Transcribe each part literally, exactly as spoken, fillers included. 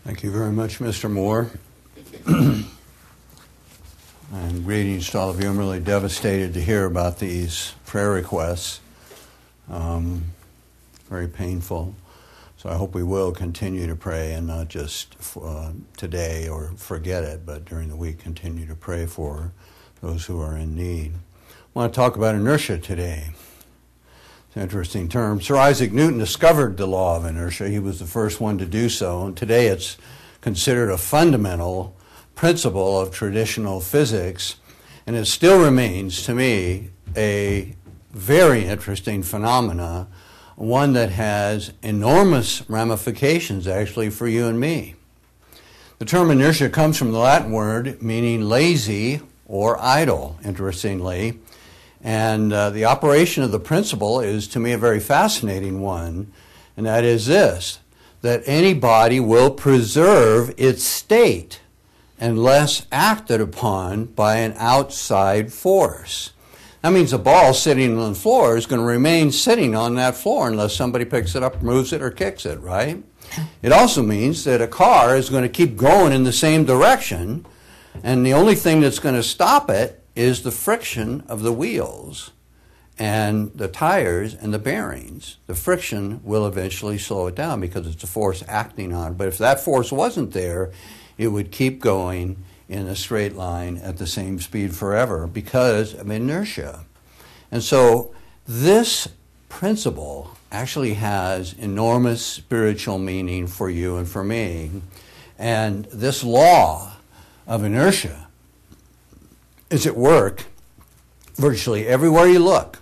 Thank you very much, Mister Moore. And greetings to all of you. I'm really devastated to hear about these prayer requests. Um, very painful. So I hope we will continue to pray, and not just uh, today or forget it, but during the week continue to pray for those who are in need. I want to talk about inertia today. It's an interesting term. Sir Isaac Newton discovered the law of inertia. He was the first one to do so, and today it's considered a fundamental principle of traditional physics, and it still remains, to me, a very interesting phenomena, one that has enormous ramifications, actually, for you and me. The term inertia comes from the Latin word meaning lazy or idle, interestingly. And uh, the operation of the principle is, to me, a very fascinating one, and that is this, that any body will preserve its state unless acted upon by an outside force. That means a ball sitting on the floor is going to remain sitting on that floor unless somebody picks it up, moves it, or kicks it, right? It also means that a car is going to keep going in the same direction, and the only thing that's going to stop it is the friction of the wheels and the tires and the bearings. The friction will eventually slow it down because it's a force acting on it. But if that force wasn't there, it would keep going in a straight line at the same speed forever because of inertia. And so this principle actually has enormous spiritual meaning for you and for me. And this law of inertia is at work virtually everywhere you look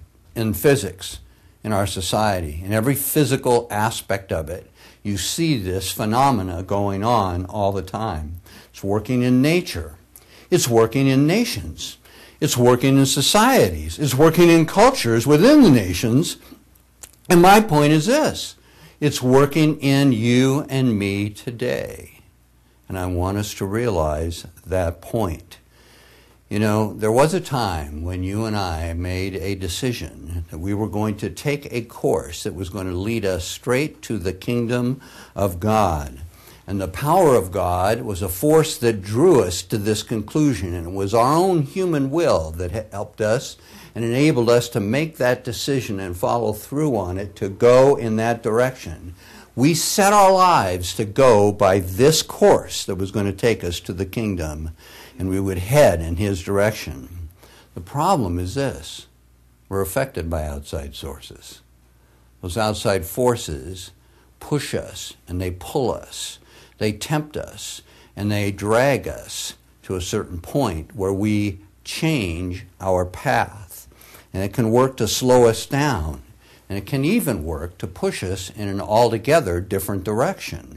in physics, in our society, in every physical aspect of it. You see this phenomena going on all the time. It's working in nature. It's working in nations. It's working in societies. It's working in cultures within the nations. And my point is this. It's working in you and me today. And I want us to realize that point. You know, there was a time when you and I made a decision that we were going to take a course that was going to lead us straight to the kingdom of God. And the power of God was a force that drew us to this conclusion, and it was our own human will that helped us and enabled us to make that decision and follow through on it to go in that direction. We set our lives to go by this course that was going to take us to the kingdom, and we would head in his direction. The problem is this. We're affected by outside sources. Those outside forces push us, and they pull us. They tempt us, and they drag us to a certain point where we change our path. And it can work to slow us down, and it can even work to push us in an altogether different direction.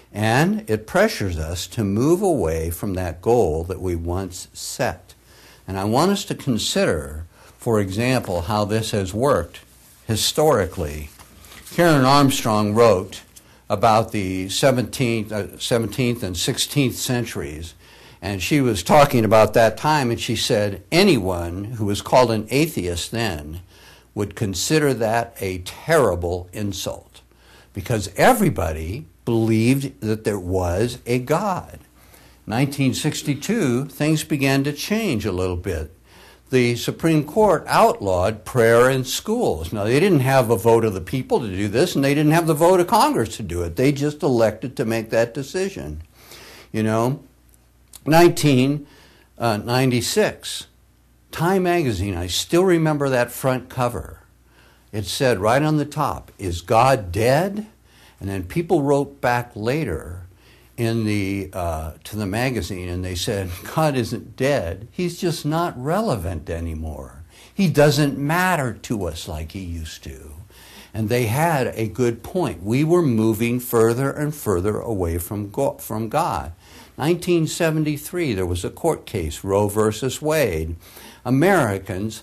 And it pressures us to move away from that goal that we once set. And I want us to consider, for example, how this has worked historically. Karen Armstrong wrote about the seventeenth, uh, seventeenth and sixteenth centuries, and she was talking about that time, and she said anyone who was called an atheist then would consider that a terrible insult, because everybody believed that there was a God. nineteen sixty-two, things began to change a little bit. The Supreme Court outlawed prayer in schools. Now, they didn't have a vote of the people to do this, and they didn't have the vote of Congress to do it. They just elected to make that decision. You know, nineteen ninety-six, Time magazine, I still remember that front cover. It said right on the top, "Is God dead?" And then people wrote back later in the uh, to the magazine, and they said, God isn't dead. He's just not relevant anymore. He doesn't matter to us like he used to. And they had a good point. We were moving further and further away from God. From God. nineteen seventy-three, there was a court case, Roe versus Wade. Americans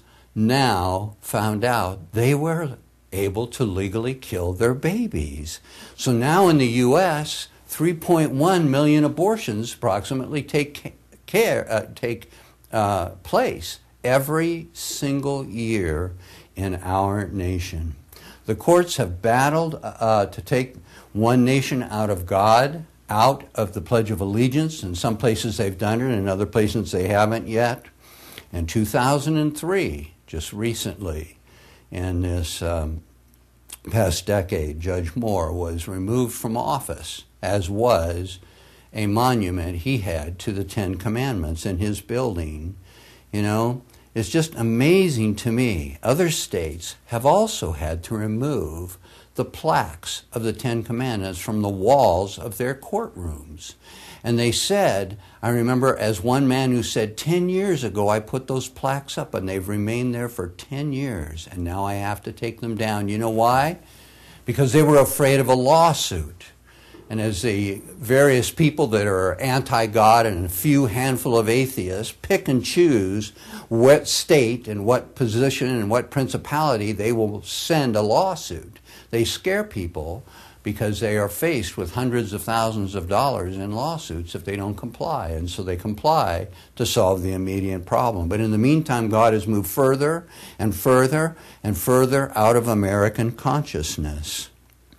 now found out they were able to legally kill their babies. So now in the U S, three point one million abortions approximately take care uh, take uh, place every single year in our nation. The courts have battled uh, to take one nation out of God out of the Pledge of Allegiance. In some places they've done it, in other places they haven't yet. In two thousand three, just recently, in this um, past decade, Judge Moore was removed from office, as was a monument he had to the Ten Commandments in his building. You know, it's just amazing to me. Other states have also had to remove the plaques of the Ten Commandments from the walls of their courtrooms. And they said, I remember as one man who said, ten years ago I put those plaques up and they've remained there for ten years and now I have to take them down. You know why? Because they were afraid of a lawsuit. And as the various people that are anti-God and a few handful of atheists pick and choose what state and what position and what principality they will send a lawsuit, they scare people because they are faced with hundreds of thousands of dollars in lawsuits if they don't comply. And so they comply to solve the immediate problem. But in the meantime, God has moved further and further and further out of American consciousness.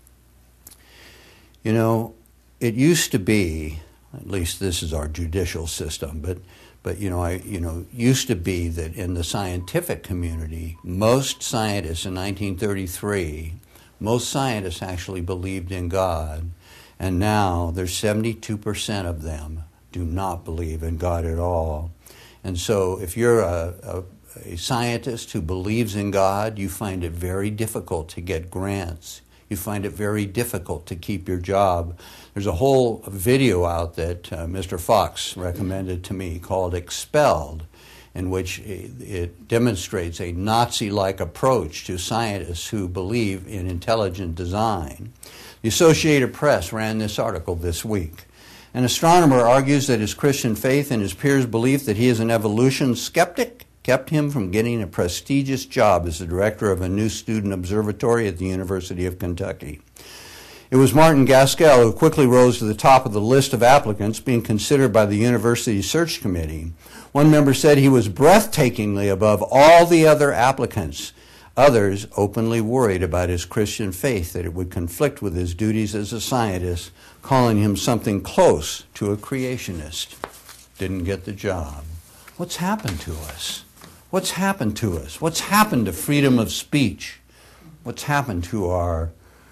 You know, it used to be, at least this is our judicial system, but but you know, I you know, used to be that in the scientific community, most scientists in nineteen thirty-three, most scientists actually believed in God, and now there's seventy-two percent of them do not believe in God at all. And so if you're a, a, a scientist who believes in God, you find it very difficult to get grants. You find it very difficult to keep your job. There's a whole video out that uh, Mister Fox recommended to me called Expelled, in which it, it demonstrates a Nazi-like approach to scientists who believe in intelligent design. The Associated Press ran this article this week. An astronomer argues that his Christian faith and his peers' belief that he is an evolution skeptic kept him from getting a prestigious job as the director of a new student observatory at the University of Kentucky. It was Martin Gaskell who quickly rose to the top of the list of applicants being considered by the university search committee. One member said he was breathtakingly above all the other applicants. Others openly worried about his Christian faith, that it would conflict with his duties as a scientist, calling him something close to a creationist. Didn't get the job. What's happened to us? What's happened to us? What's happened to freedom of speech? What's happened to our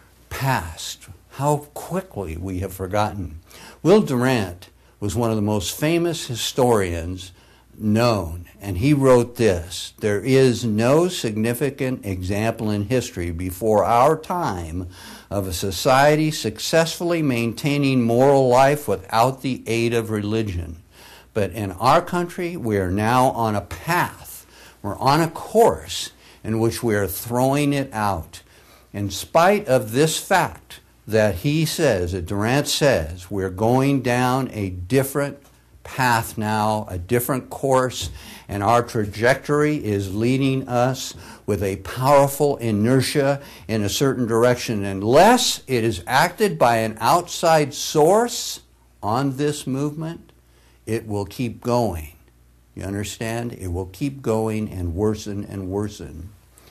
past? How quickly we have forgotten. Will Durant was one of the most famous historians known, and he wrote this: there is no significant example in history before our time of a society successfully maintaining moral life without the aid of religion. But in our country, we are now on a path. We're on a course in which we are throwing it out. In spite of this fact that he says, that Durant says, we're going down a different path now, a different course, and our trajectory is leading us with a powerful inertia in a certain direction. Unless it is acted by an outside source on this movement, it will keep going. You understand? It will keep going and worsen and worsen.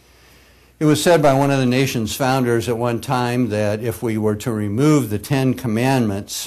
It was said by one of the nation's founders at one time that if we were to remove the Ten Commandments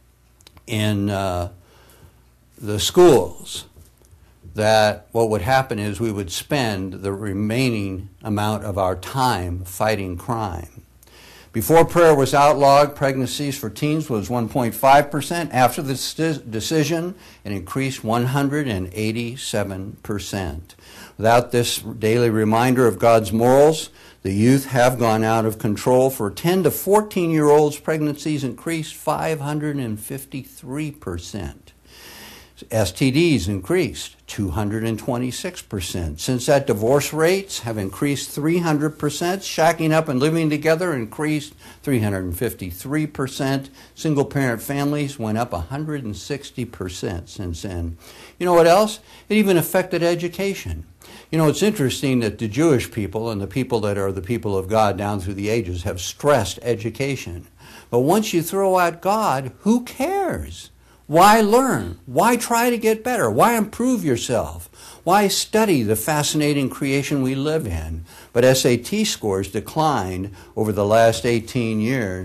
in uh, the schools, that what would happen is we would spend the remaining amount of our time fighting crime. Before prayer was outlawed, pregnancies for teens was one point five percent. After this decision, it increased one hundred eighty-seven percent. Without this daily reminder of God's morals, the youth have gone out of control. For ten to fourteen-year-olds, pregnancies increased five hundred fifty-three percent. S T Ds increased two hundred twenty-six percent. Since that, divorce rates have increased three hundred percent. Shacking up and living together increased three hundred fifty-three percent. Single-parent families went up one hundred sixty percent since then. You know what else? It even affected education. You know, it's interesting that the Jewish people and the people that are the people of God down through the ages have stressed education. But once you throw out God, who cares? Why learn? Why try to get better? Why improve yourself? Why study the fascinating creation we live in? But S A T scores declined over the last eighteen years.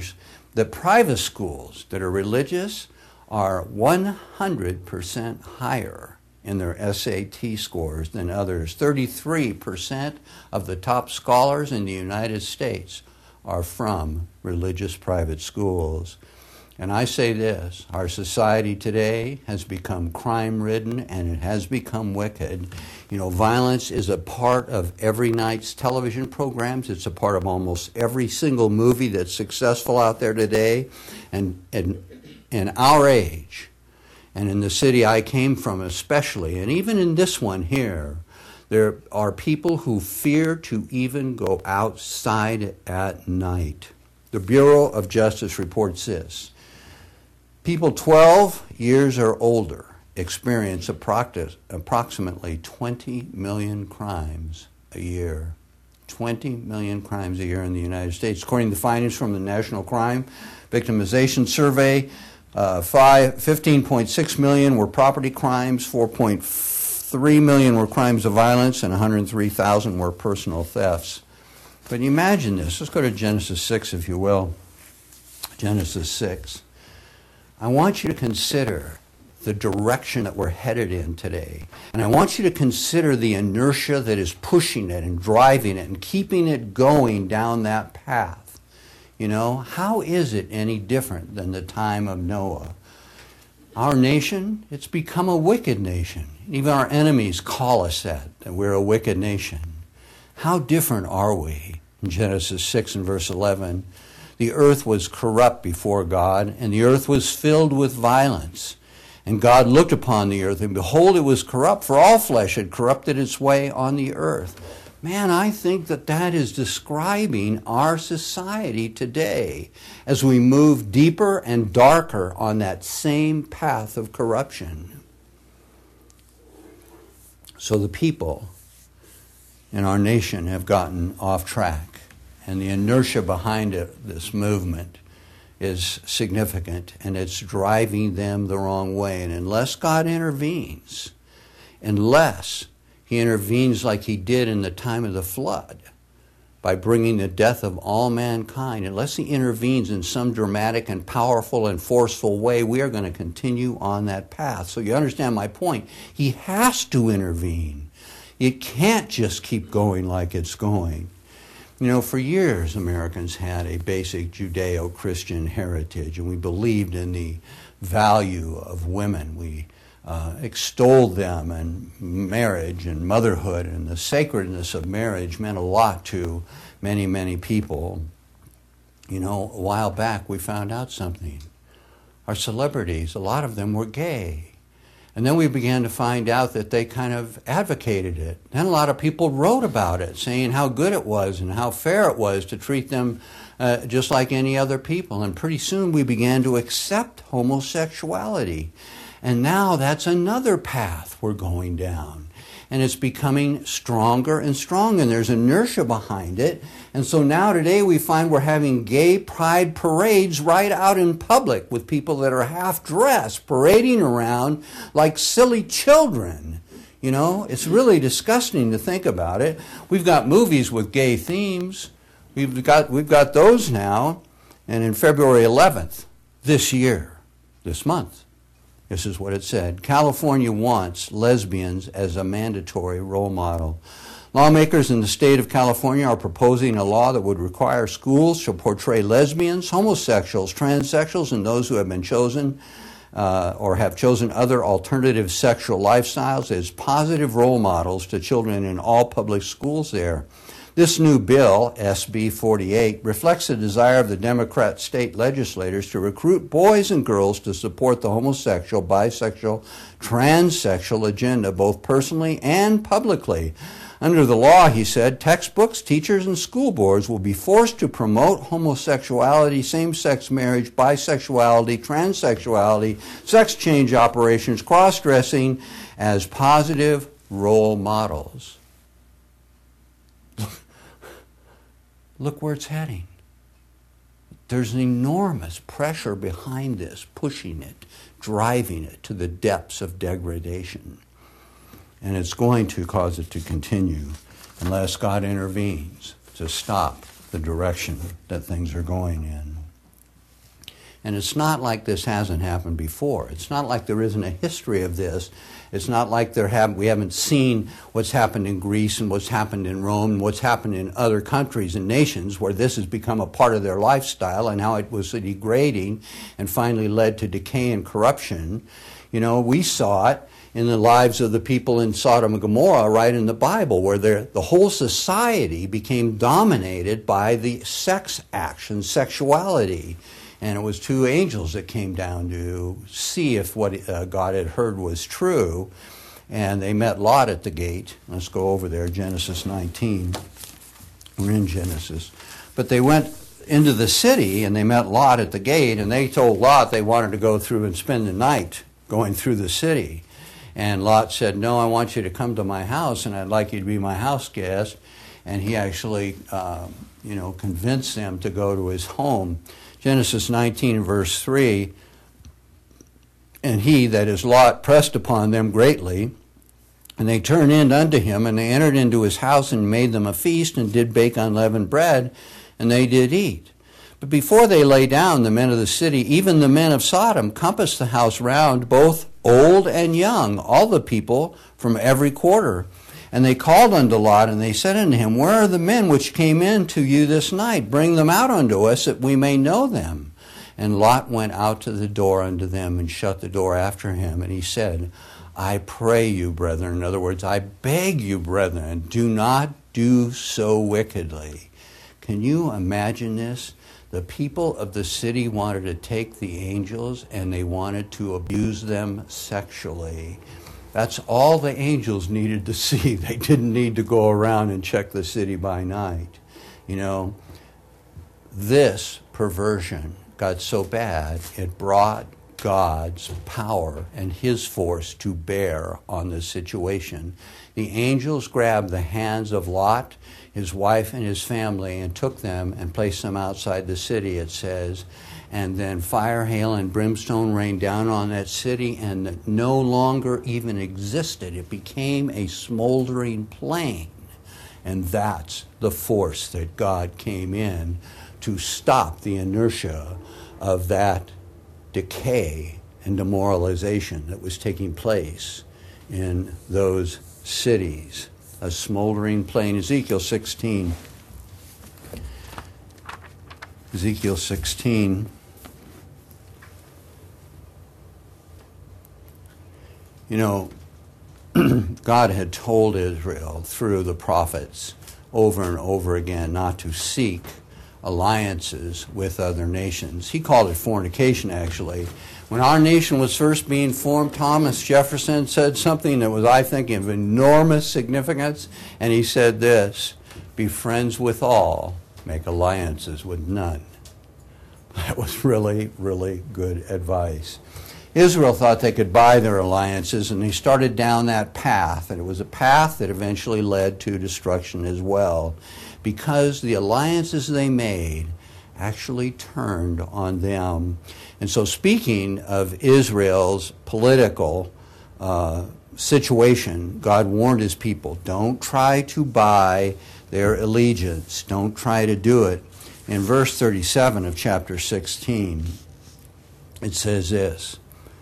that private schools that are religious are one hundred percent higher in their S A T scores than others. thirty-three percent of the top scholars in the United States are from religious private schools. And I say this, our society today has become crime-ridden and it has become wicked. You know, violence is a part of every night's television programs. It's a part of almost every single movie that's successful out there today. And in, in our age, and in the city I came from especially, and even in this one here, there are people who fear to even go outside at night. The Bureau of Justice reports this. People twelve years or older experience approximately twenty million crimes a year. twenty million crimes a year in the United States. According to findings from the National Crime Victimization Survey, uh, five, fifteen point six million were property crimes, four point three million were crimes of violence, and one hundred three thousand were personal thefts. But imagine this. Let's go to Genesis six, if you will. Genesis six. I want you to consider the direction that we're headed in today. And I want you to consider the inertia that is pushing it and driving it and keeping it going down that path. You know, how is it any different than the time of Noah? Our nation, it's become a wicked nation. Even our enemies call us that, that we're a wicked nation. How different are we? In Genesis six and verse eleven, the earth was corrupt before God, and the earth was filled with violence. And God looked upon the earth, and behold, it was corrupt, for all flesh had corrupted its way on the earth. Man, I think that that is describing our society today as we move deeper and darker on that same path of corruption. So the people in our nation have gotten off track. And the inertia behind it, this movement is significant, and it's driving them the wrong way. And unless God intervenes, unless he intervenes like he did in the time of the flood, by bringing the death of all mankind, unless he intervenes in some dramatic and powerful and forceful way, we are going to continue on that path. So you understand my point. He has to intervene. It can't just keep going like it's going. You know, for years, Americans had a basic Judeo-Christian heritage, and we believed in the value of women. We uh, extolled them, and marriage and motherhood and the sacredness of marriage meant a lot to many, many people. You know, a while back, we found out something. Our celebrities, a lot of them were gay. And then we began to find out that they kind of advocated it. Then a lot of people wrote about it, saying how good it was and how fair it was to treat them uh, just like any other people. And pretty soon we began to accept homosexuality. And now that's another path we're going down. And it's becoming stronger and stronger, and there's inertia behind it. And so now today we find we're having gay pride parades right out in public with people that are half-dressed, parading around like silly children. You know, it's really disgusting to think about it. We've got movies with gay themes. We've got, we've got those now. And in February eleventh, this year, this month, this is what it said. California wants lesbians as a mandatory role model. Lawmakers in the state of California are proposing a law that would require schools to portray lesbians, homosexuals, transsexuals, and those who have been chosen uh, or have chosen other alternative sexual lifestyles as positive role models to children in all public schools there. This new bill, S B forty-eight, reflects the desire of the Democrat state legislators to recruit boys and girls to support the homosexual, bisexual, transsexual agenda, both personally and publicly. Under the law, he said, textbooks, teachers, and school boards will be forced to promote homosexuality, same-sex marriage, bisexuality, transsexuality, sex change operations, cross-dressing as positive role models. Look where it's heading. There's an enormous pressure behind this, pushing it, driving it to the depths of degradation. And it's going to cause it to continue unless God intervenes to stop the direction that things are going in. And it's not like this hasn't happened before. It's not like there isn't a history of this. It's not like there have, we haven't seen what's happened in Greece and what's happened in Rome and what's happened in other countries and nations where this has become a part of their lifestyle and how it was degrading and finally led to decay and corruption. You know, we saw it in the lives of the people in Sodom and Gomorrah right in the Bible, where the whole society became dominated by the sex action, sexuality. And it was two angels that came down to see if what uh, God had heard was true. And they met Lot at the gate. Let's go over there, Genesis nineteen. We're in Genesis. But they went into the city, and they met Lot at the gate, and they told Lot they wanted to go through and spend the night going through the city. And Lot said, no, I want you to come to my house, and I'd like you to be my house guest. And he actually, uh, you know, convinced them to go to his home. Genesis nineteen, verse three, and he, that is Lot, pressed upon them greatly, and they turned in unto him, and they entered into his house, and made them a feast, and did bake unleavened bread, and they did eat. But before they lay down, the men of the city, even the men of Sodom, compassed the house round, both old and young, all the people from every quarter. And they called unto Lot, and they said unto him, where are the men which came in to you this night? Bring them out unto us, that we may know them. And Lot went out to the door unto them, and shut the door after him. And he said, I pray you, brethren, in other words, I beg you, brethren, do not do so wickedly. Can you imagine this? The people of the city wanted to take the angels, and they wanted to abuse them sexually. That's all the angels needed to see. They didn't need to go around and check the city by night. You know, this perversion got so bad, it brought God's power and his force to bear on the situation. The angels grabbed the hands of Lot, his wife, and his family, and took them and placed them outside the city, it says. And then fire, hail, and brimstone rained down on that city, and it no longer even existed. It became a smoldering plain. And that's the force that God came in to stop the inertia of that decay and demoralization that was taking place in those cities. A smoldering plain. Ezekiel sixteen. Ezekiel sixteen. You know, God had told Israel through the prophets over and over again not to seek alliances with other nations. He called it fornication, actually. When our nation was first being formed, Thomas Jefferson said something that was, I think, of enormous significance, and he said this, be friends with all, make alliances with none. That was really, really good advice. Israel thought they could buy their alliances, and they started down that path, and it was a path that eventually led to destruction as well, because the alliances they made actually turned on them. And so, speaking of Israel's political uh, situation, God warned his people, don't try to buy their allegiance. Don't try to do it. In verse thirty-seven of chapter sixteen, it says this,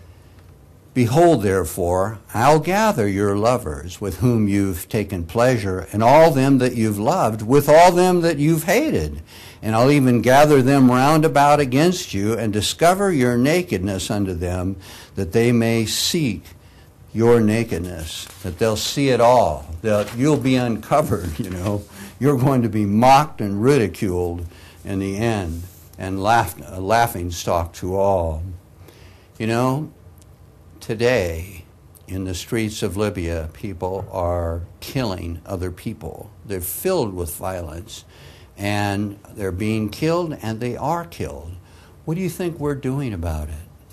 behold, therefore, I'll gather your lovers with whom you've taken pleasure, and all them that you've loved, with all them that you've hated. And I'll even gather them round about against you, and discover your nakedness unto them, that they may seek your nakedness, that they'll see it all, that you'll be uncovered, you know. You're going to be mocked and ridiculed in the end, and laugh, a laughing stock to all. You know, today, in the streets of Libya, people are killing other people. They're filled with violence, and they're being killed, and they are killed. What do you think we're doing about it?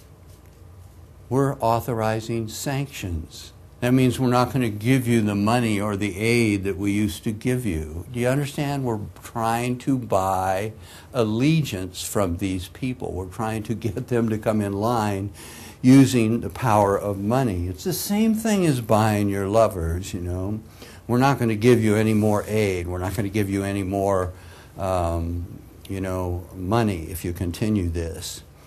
We're authorizing sanctions. That means we're not going to give you the money or the aid that we used to give you. Do you understand? We're trying to buy allegiance from these people. We're trying to get them to come in line using the power of money. It's the same thing as buying your lovers, you know. We're not going to give you any more aid. We're not going to give you any more, um, you know, money if you continue this.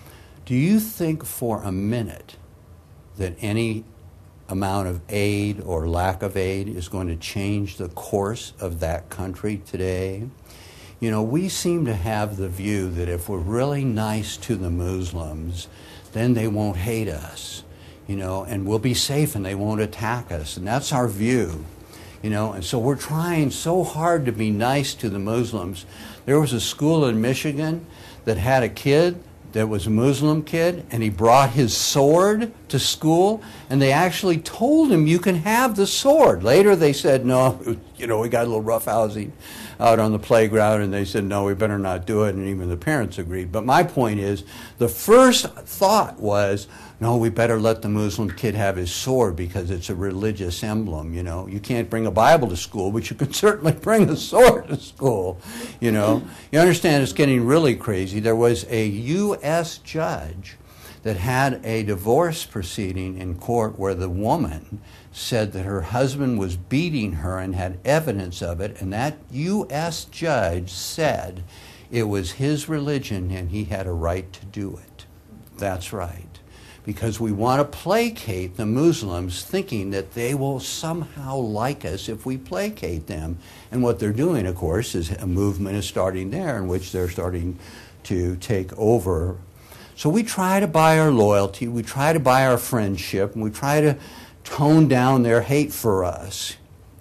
Do you think for a minute that any amount of aid or lack of aid is going to change the course of that country today? You know, we seem to have the view that if we're really nice to the Muslims, then they won't hate us, you know, and we'll be safe and they won't attack us. And that's our view, you know, and so we're trying so hard to be nice to the Muslims. There was a school in Michigan that had a kid that was a Muslim kid, and he brought his sword to school, and they actually told him, you can have the sword. Later they said, no, you know, we got a little roughhousing out on the playground, and they said, no, we better not do it, and even the parents agreed. But my point is, the first thought was, no, we better let the Muslim kid have his sword because it's a religious emblem, you know. You can't bring a Bible to school, but you can certainly bring a sword to school, you know. You understand it's getting really crazy. There was a U S judge that had a divorce proceeding in court where the woman said that her husband was beating her and had evidence of it, and that U S judge said it was his religion and he had a right to do it. That's right. Because we want to placate the Muslims, thinking that they will somehow like us if we placate them. And what they're doing, of course, is a movement is starting there in which they're starting to take over. So we try to buy our loyalty, we try to buy our friendship, and we try to tone down their hate for us.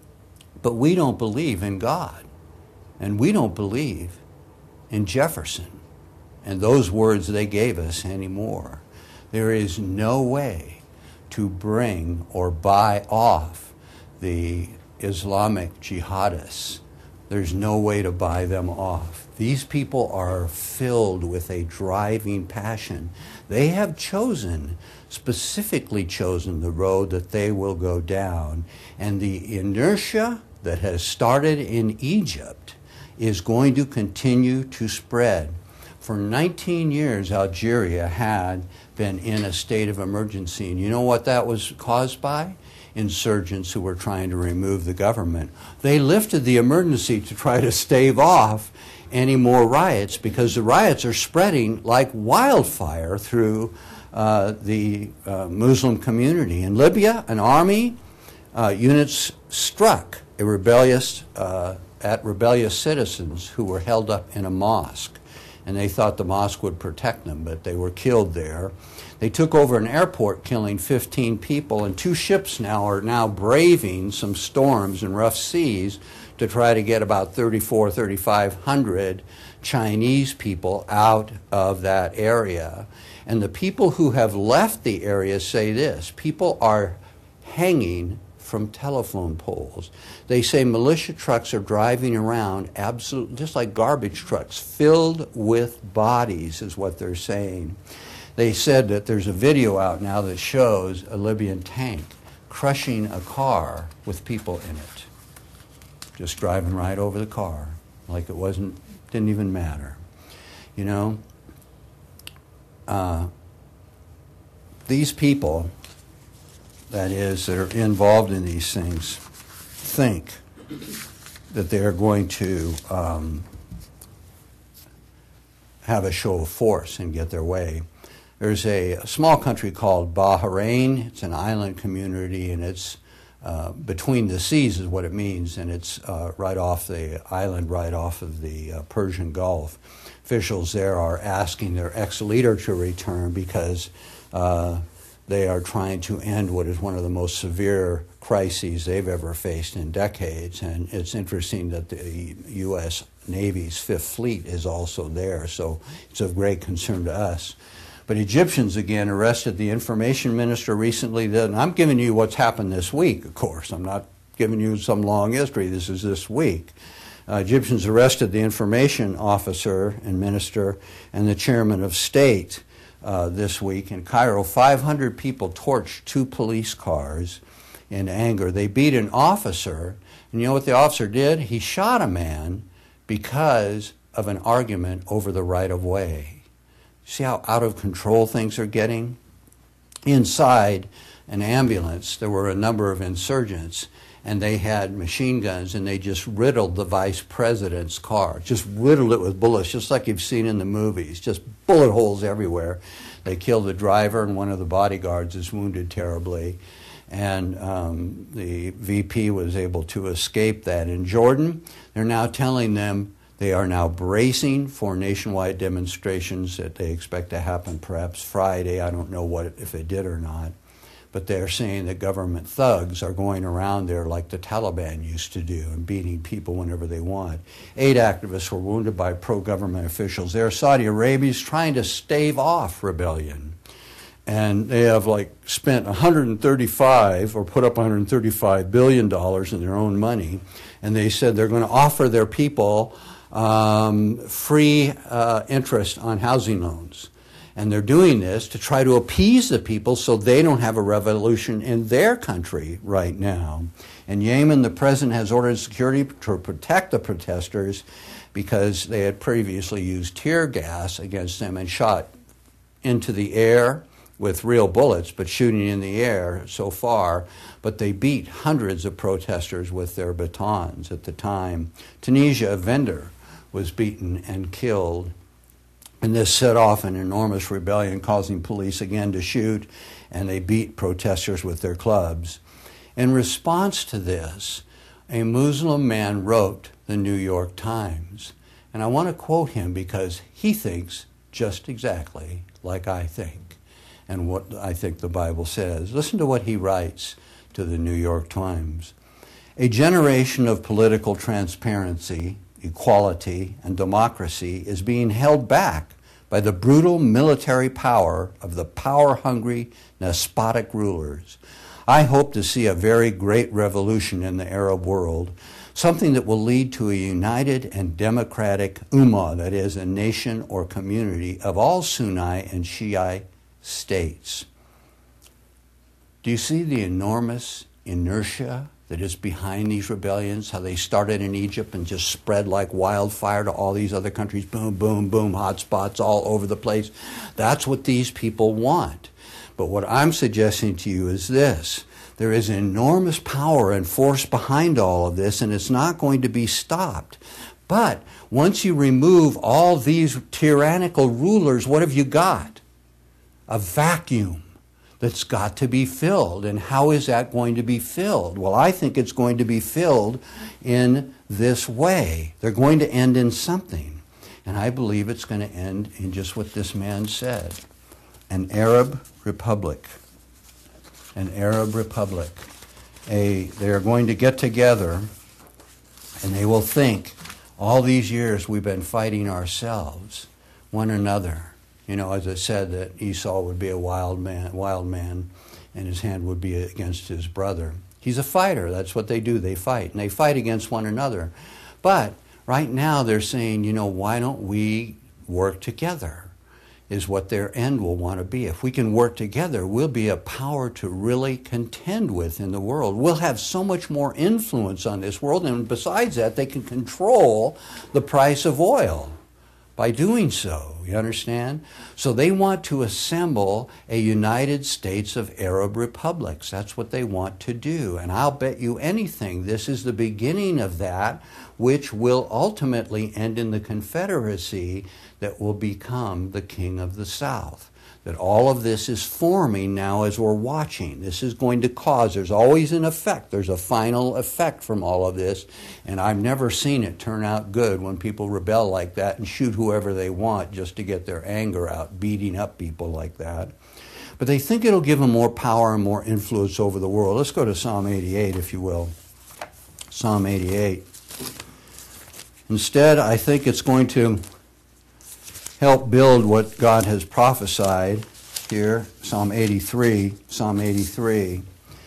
But we don't believe in God. And we don't believe in Jefferson and those words they gave us anymore. There is no way to bring or buy off the Islamic jihadists. There's no way to buy them off. These people are filled with a driving passion. They have chosen, specifically chosen, the road that they will go down. And the inertia that has started in Egypt is going to continue to spread. For nineteen years, Algeria had been in a state of emergency. And you know what that was caused by? Insurgents who were trying to remove the government. They lifted the emergency to try to stave off any more riots, because the riots are spreading like wildfire through uh, the uh, Muslim community. In Libya, an army uh, units struck a rebellious uh, at rebellious citizens who were held up in a mosque. And they thought the mosque would protect them, but they were killed there. They took over an airport, killing fifteen people, and two ships now are now braving some storms and rough seas to try to get about thirty-four, thirty-five hundred Chinese people out of that area. And the people who have left the area say this: people are hanging from telephone poles. They say militia trucks are driving around, absolutely just like garbage trucks, filled with bodies, is what they're saying. They said that there's a video out now that shows a Libyan tank crushing a car with people in it, just driving right over the car, like it wasn't, didn't even matter. You know, uh, these people, that is, that are involved in these things, think that they're going to um, have a show of force and get their way. There's a, a small country called Bahrain. It's an island community, and it's uh, between the seas is what it means, and it's uh, right off the island, right off of the uh, Persian Gulf. Officials there are asking their ex-leader to return because uh, they are trying to end what is one of the most severe crises they've ever faced in decades. And it's interesting that the U S Navy's Fifth Fleet is also there, so it's of great concern to us. But Egyptians, again, arrested the information minister recently. And I'm giving you what's happened this week, of course. I'm not giving you some long history. This is this week. Uh, Egyptians arrested the information officer and minister and the chairman of state Uh, this week in Cairo. five hundred people torched two police cars in anger. They beat an officer, and you know what the officer did? He shot a man because of an argument over the right-of-way. See how out of control things are getting? Inside an ambulance, there were a number of insurgents, and they had machine guns, and they just riddled the vice president's car, just riddled it with bullets, just like you've seen in the movies, just bullet holes everywhere. They kill the driver, and one of the bodyguards is wounded terribly. And um, the V P was able to escape that. In Jordan, they're now telling them they are now bracing for nationwide demonstrations that they expect to happen perhaps Friday. I don't know what if it did or not. But they're saying that government thugs are going around there like the Taliban used to do and beating people whenever they want. Eight activists were wounded by pro-government officials there. Saudi Arabia is trying to stave off rebellion. And they have like spent one hundred thirty-five or put up one hundred thirty-five billion dollars in their own money. And they said they're going to offer their people um, free uh, interest on housing loans. And they're doing this to try to appease the people so they don't have a revolution in their country right now. In Yemen, the president has ordered security to protect the protesters because they had previously used tear gas against them and shot into the air with real bullets, but shooting in the air so far. But they beat hundreds of protesters with their batons at the time. Tunisia, a vendor, was beaten and killed. And this set off an enormous rebellion, causing police again to shoot, and they beat protesters with their clubs. In response to this, a Muslim man wrote the New York Times. And I want to quote him because he thinks just exactly like I think and what I think the Bible says. Listen to what he writes to the New York Times. A generation of political transparency, equality, and democracy is being held back by the brutal military power of the power-hungry, despotic rulers. I hope to see a very great revolution in the Arab world, something that will lead to a united and democratic ummah, that is, a nation or community of all Sunni and Shiite states. Do you see the enormous inertia that is behind these rebellions, how they started in Egypt and just spread like wildfire to all these other countries, boom, boom, boom, hot spots all over the place? That's what these people want. But what I'm suggesting to you is this. There is enormous power and force behind all of this, and it's not going to be stopped. But once you remove all these tyrannical rulers, what have you got? A vacuum that's got to be filled. And how is that going to be filled? Well, I think it's going to be filled in this way. They're going to end in something. And I believe it's going to end in just what this man said. An Arab republic. An Arab republic. A, they're going to get together and they will think, all these years we've been fighting ourselves, one another. You know, as I said, that Esau would be a wild man, wild man, and his hand would be against his brother. He's a fighter. That's what they do. They fight, and they fight against one another. But right now they're saying, you know, why don't we work together? Is what their end will want to be. If we can work together, we'll be a power to really contend with in the world. We'll have so much more influence on this world, and besides that, they can control the price of oil by doing so. You understand? So they want to assemble a United States of Arab Republics. That's what they want to do. And I'll bet you anything, this is the beginning of that, which will ultimately end in the Confederacy that will become the King of the South. That all of this is forming now as we're watching. This is going to cause, there's always an effect. There's a final effect from all of this. And I've never seen it turn out good when people rebel like that and shoot whoever they want just to get their anger out, beating up people like that. But they think it'll give them more power and more influence over the world. Let's go to Psalm eighty-eight, if you will. Psalm eighty-eight. Instead, I think it's going to help build what God has prophesied here. Psalm eighty-three. Psalm eighty-three.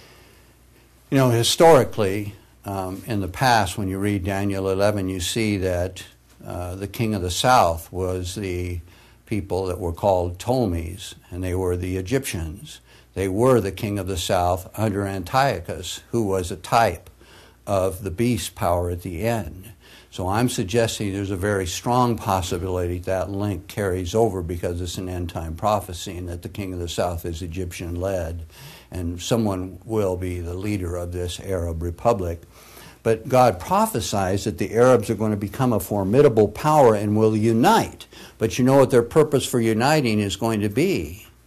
You know, historically, um, in the past, when you read Daniel eleven, you see that uh, the king of the south was the people that were called Ptolemies, and they were the Egyptians. They were the king of the south under Antiochus, who was a type of the beast power at the end. So I'm suggesting there's a very strong possibility that link carries over because it's an end-time prophecy and that the king of the south is Egyptian-led and someone will be the leader of this Arab republic. But God prophesies that the Arabs are going to become a formidable power and will unite. But you know what their purpose for uniting is going to be?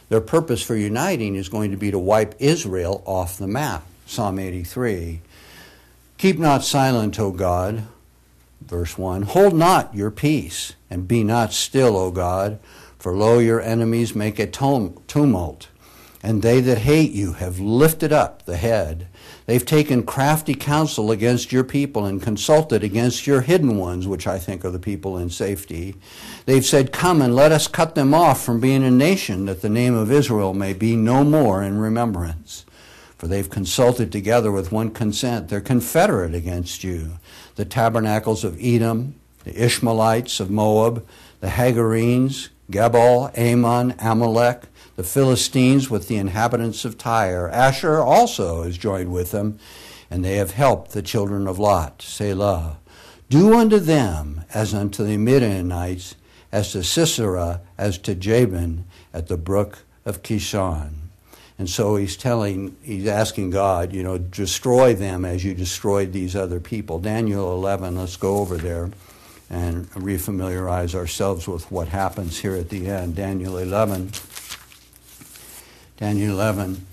Their purpose for uniting is going to be to wipe Israel off the map. Psalm eighty-three. Keep not silent, O God. Verse one. Hold not your peace, and be not still, O God, for lo, your enemies make a tumult, and they that hate you have lifted up the head. They've taken crafty counsel against your people and consulted against your hidden ones, which I think are the people in safety. They've said, come and let us cut them off from being a nation, that the name of Israel may be no more in remembrance. For they've consulted together with one consent. They're confederate against you. The tabernacles of Edom, the Ishmaelites of Moab, the Hagarenes, Gebal, Ammon, Amalek, the Philistines with the inhabitants of Tyre. Asher also is joined with them, and they have helped the children of Lot. Selah. Do unto them as unto the Midianites, as to Sisera, as to Jabin at the brook of Kishon. And so he's telling, he's asking God, you know, destroy them as you destroyed these other people. Daniel eleven, let's go over there and refamiliarize ourselves with what happens here at the end. Daniel eleven. Daniel eleven.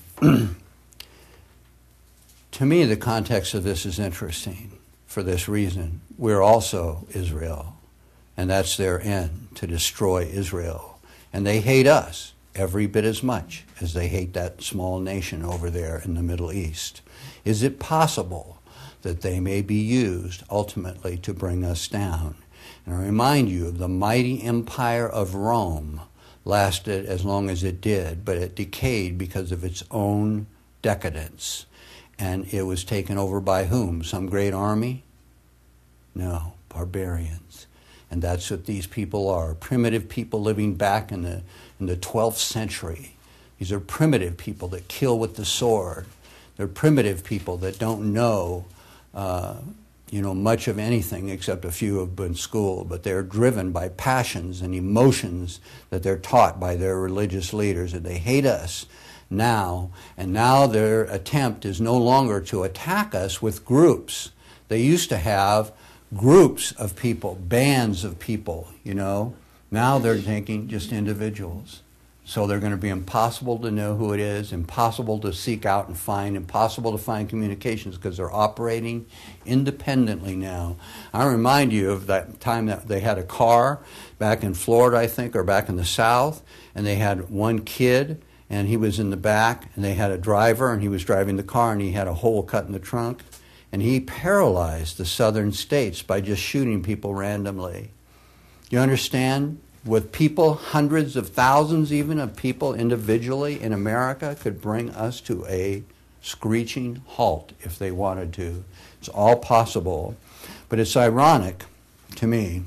To me, the context of this is interesting for this reason. We're also Israel, and that's their end, to destroy Israel. And they hate us every bit as much as they hate that small nation over there in the Middle East. Is it possible that they may be used ultimately to bring us down? And I remind you of the mighty empire of Rome. Lasted as long as it did, but it decayed because of its own decadence. And it was taken over by whom? Some great army? No, barbarians. And that's what these people are. Primitive people living back in the in the twelfth century. These are primitive people that kill with the sword. They're primitive people that don't know uh, you know, much of anything except a few have been schooled, but they're driven by passions and emotions that they're taught by their religious leaders, and they hate us now. And now their attempt is no longer to attack us with groups. They used to have groups of people, bands of people, you know. Now they're taking just individuals. So they're going to be impossible to know who it is, impossible to seek out and find, impossible to find communications because they're operating independently now. I remind you of that time that they had a car back in Florida, I think, or back in the South, and they had one kid, and he was in the back, and they had a driver, and he was driving the car, and he had a hole cut in the trunk, and he paralyzed the southern states by just shooting people randomly. You understand? With people, hundreds of thousands even of people individually in America could bring us to a screeching halt if they wanted to. It's all possible. But it's ironic to me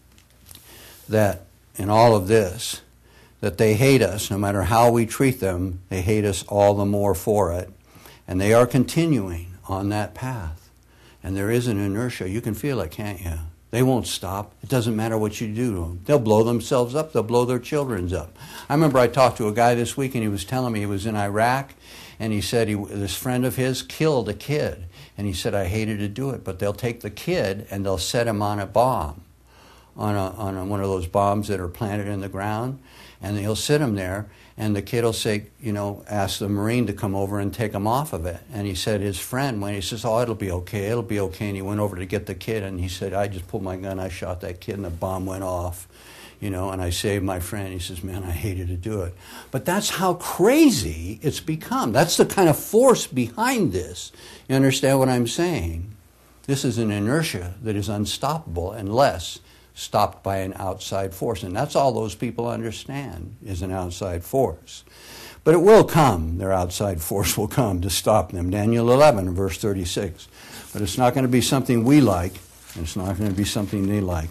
that in all of this, that they hate us. No matter how we treat them, they hate us all the more for it. And they are continuing on that path. And there is an inertia. You can feel it, can't you? They won't stop. It doesn't matter what you do to them. They'll blow themselves up. They'll blow their children's up. I remember I talked to a guy this week, and he was telling me he was in Iraq, and he said he, this friend of his killed a kid. And he said, I hated to do it, but they'll take the kid and they'll set him on a bomb, on, a, on a, one of those bombs that are planted in the ground, and he'll sit him there, and the kid will say, you know, ask the Marine to come over and take him off of it. And he said his friend, when he says, oh, it'll be okay, it'll be okay, and he went over to get the kid, and he said, I just pulled my gun, I shot that kid, and the bomb went off, you know, and I saved my friend. He says, man, I hated to do it. But that's how crazy it's become. That's the kind of force behind this. You understand what I'm saying? This is an inertia that is unstoppable unless stopped by an outside force. And that's all those people understand, is an outside force. But it will come, their outside force will come to stop them. Daniel eleven, verse thirty-six. But it's not going to be something we like, and it's not going to be something they like.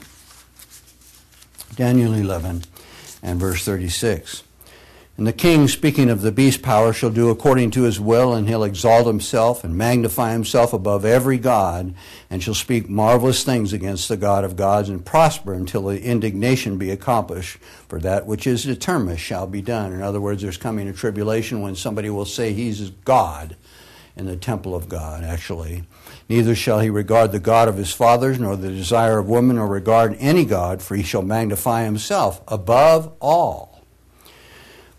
Daniel eleven and verse thirty-six. And the king, speaking of the beast power, shall do according to his will, and he'll exalt himself and magnify himself above every god, and shall speak marvelous things against the God of gods, and prosper until the indignation be accomplished. For that which is determined shall be done. In other words, there's coming a tribulation when somebody will say he's God in the temple of God, actually. Neither shall he regard the God of his fathers, nor the desire of woman, nor regard any God, for he shall magnify himself above all.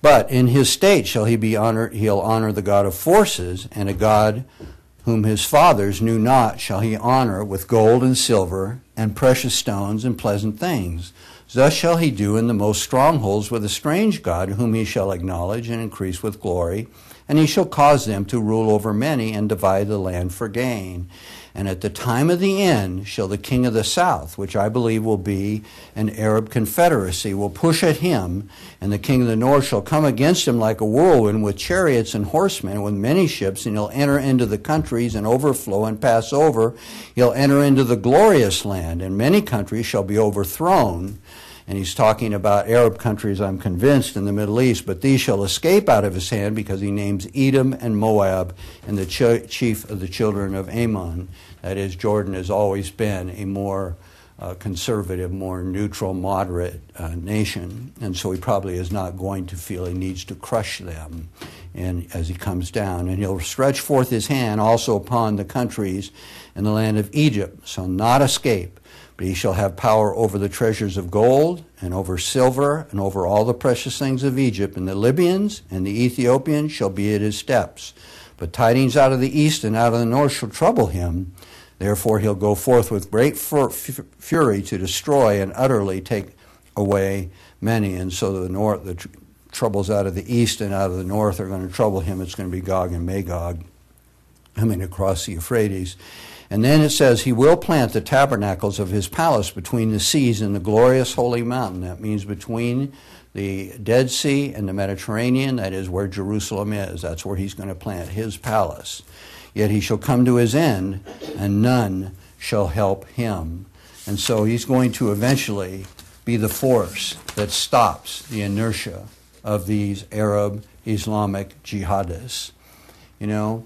But in his state shall he be honored, he'll honor the God of forces, and a God whom his fathers knew not shall he honor with gold and silver and precious stones and pleasant things. Thus shall he do in the most strongholds with a strange God, whom he shall acknowledge and increase with glory, and he shall cause them to rule over many and divide the land for gain. And at the time of the end shall the king of the south, which I believe will be an Arab confederacy, will push at him, and the king of the north shall come against him like a whirlwind with chariots and horsemen, with many ships, and he'll enter into the countries and overflow and pass over. He'll enter into the glorious land, and many countries shall be overthrown. And he's talking about Arab countries, I'm convinced, in the Middle East, but these shall escape out of his hand, because he names Edom and Moab and the ch- chief of the children of Ammon. That is, Jordan has always been a more uh, conservative, more neutral, moderate uh, nation, and so he probably is not going to feel he needs to crush them and as he comes down. And he'll stretch forth his hand also upon the countries, and the land of Egypt shall not escape. But he shall have power over the treasures of gold, and over silver, and over all the precious things of Egypt. And the Libyans and the Ethiopians shall be at his steps. But tidings out of the east and out of the north shall trouble him. Therefore he'll go forth with great fur- f- fury to destroy and utterly take away many. And so the north, the tr- troubles out of the east and out of the north are going to trouble him. It's going to be Gog and Magog coming across the Euphrates. And then it says, he will plant the tabernacles of his palace between the seas and the glorious holy mountain. That means between the Dead Sea and the Mediterranean. That is where Jerusalem is. That's where he's going to plant his palace. Yet he shall come to his end, and none shall help him. And so he's going to eventually be the force that stops the inertia of these Arab Islamic jihadists. You know,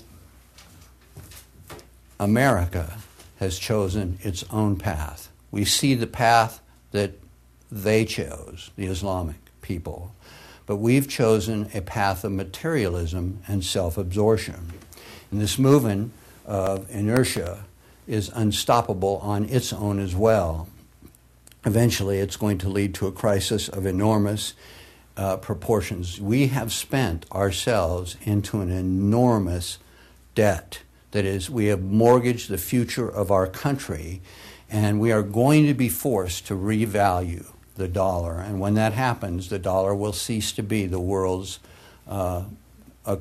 America has chosen its own path. We see the path that they chose, the Islamic people. But we've chosen a path of materialism and self-absorption. And this movement of inertia is unstoppable on its own as well. Eventually, it's going to lead to a crisis of enormous uh, proportions. We have spent ourselves into an enormous debt. That is, we have mortgaged the future of our country, and we are going to be forced to revalue the dollar. And when that happens, the dollar will cease to be the world's uh, uh,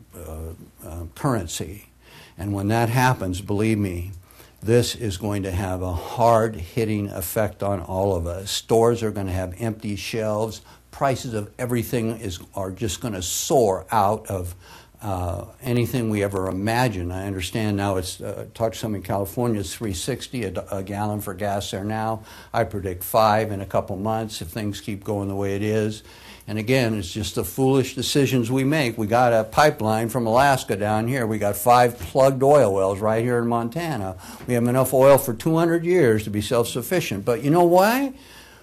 uh, currency. And when that happens, believe me, this is going to have a hard-hitting effect on all of us. Stores are going to have empty shelves. Prices of everything is are just going to soar out of Uh, anything we ever imagined. I understand now it's, uh, talked to some in California, it's three sixty a, a gallon for gas there now. I predict five in a couple months if things keep going the way it is. And again, it's just the foolish decisions we make. We got a pipeline from Alaska down here. We got five plugged oil wells right here in Montana. We have enough oil for two hundred years to be self-sufficient. But you know why?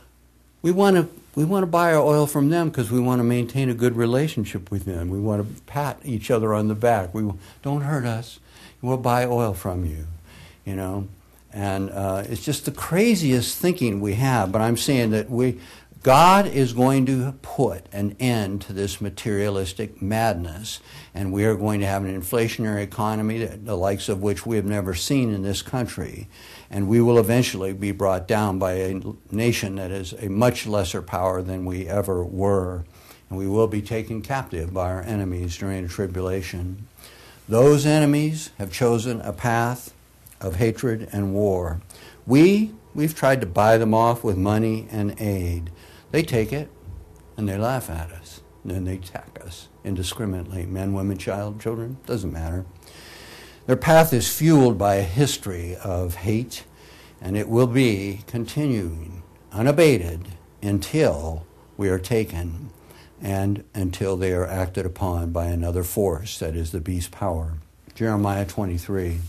We want to We want to buy our oil from them because we want to maintain a good relationship with them. We want to pat each other on the back. We don't hurt us. We'll buy oil from you, you know. And uh, it's just the craziest thinking we have. But I'm saying that we, God is going to put an end to this materialistic madness, and we are going to have an inflationary economy, that, the likes of which we have never seen in this country. And we will eventually be brought down by a nation that is a much lesser power than we ever were. And we will be taken captive by our enemies during the tribulation. Those enemies have chosen a path of hatred and war. We, we've tried to buy them off with money and aid. They take it, and they laugh at us. And then they attack us indiscriminately. Men, women, child, children, doesn't matter. Their path is fueled by a history of hate, and it will be continuing, unabated, until we are taken and until they are acted upon by another force, that is the beast power. Jeremiah twenty-three.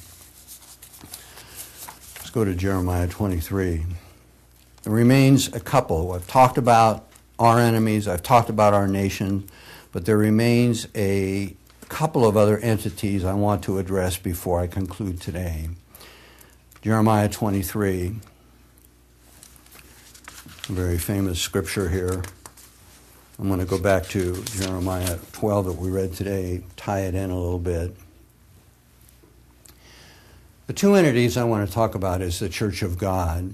Let's go to Jeremiah twenty-three. There remains a couple. I've talked about our enemies, I've talked about our nation, but there remains a couple of other entities I want to address before I conclude today. Jeremiah twenty-three, a very famous scripture here. I'm going to go back to Jeremiah twelve that we read today, tie it in a little bit. The two entities I want to talk about is the church of God.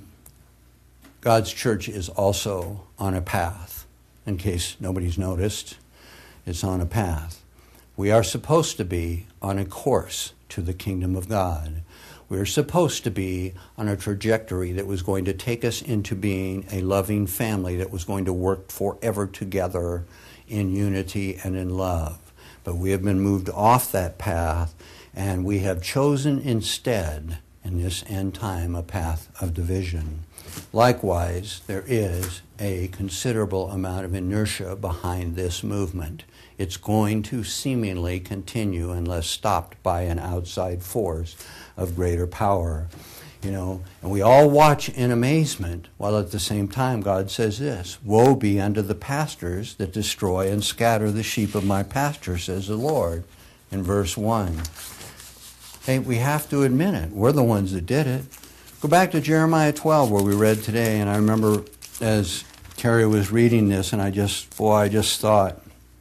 God's church is also on a path. In case nobody's noticed, it's on a path. We are supposed to be on a course to the kingdom of God. We are supposed to be on a trajectory that was going to take us into being a loving family that was going to work forever together in unity and in love. But we have been moved off that path, and we have chosen instead, in this end time, a path of division. Likewise, there is a considerable amount of inertia behind this movement. It's going to seemingly continue unless stopped by an outside force of greater power. You know, and we all watch in amazement, while at the same time God says this, "Woe be unto the pastors that destroy and scatter the sheep of my pasture," says the Lord, in verse one. Hey, we have to admit it. We're the ones that did it. Go back to Jeremiah twelve, where we read today, and I remember as Terry was reading this, and I just, boy, I just thought,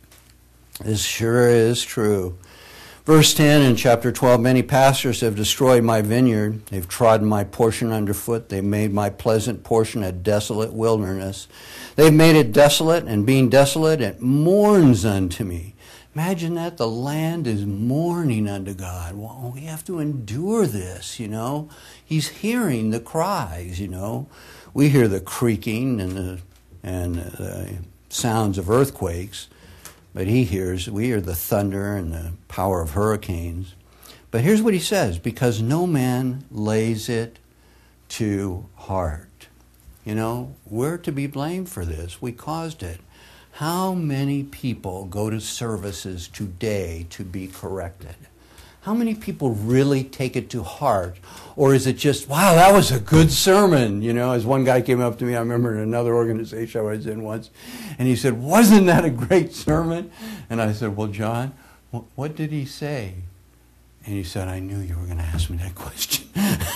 this sure is true. Verse ten in chapter twelve, "Many pastors have destroyed my vineyard. They've trodden my portion underfoot. They've made my pleasant portion a desolate wilderness. They've made it desolate, and being desolate, it mourns unto me." Imagine that. The land is mourning unto God. Well, we have to endure this, you know. He's hearing the cries, you know. We hear the creaking and the, and the sounds of earthquakes. But he hears, we hear the thunder and the power of hurricanes. But here's what he says, "Because no man lays it to heart." You know, we're to be blamed for this. We caused it. How many people go to services today to be corrected? How many people really take it to heart? Or is it just, wow, that was a good sermon? You know, as one guy came up to me, I remember in another organization I was in once, and he said, "Wasn't that a great sermon?" And I said, "Well, John, what did he say?" And he said, "I knew you were going to ask me that question."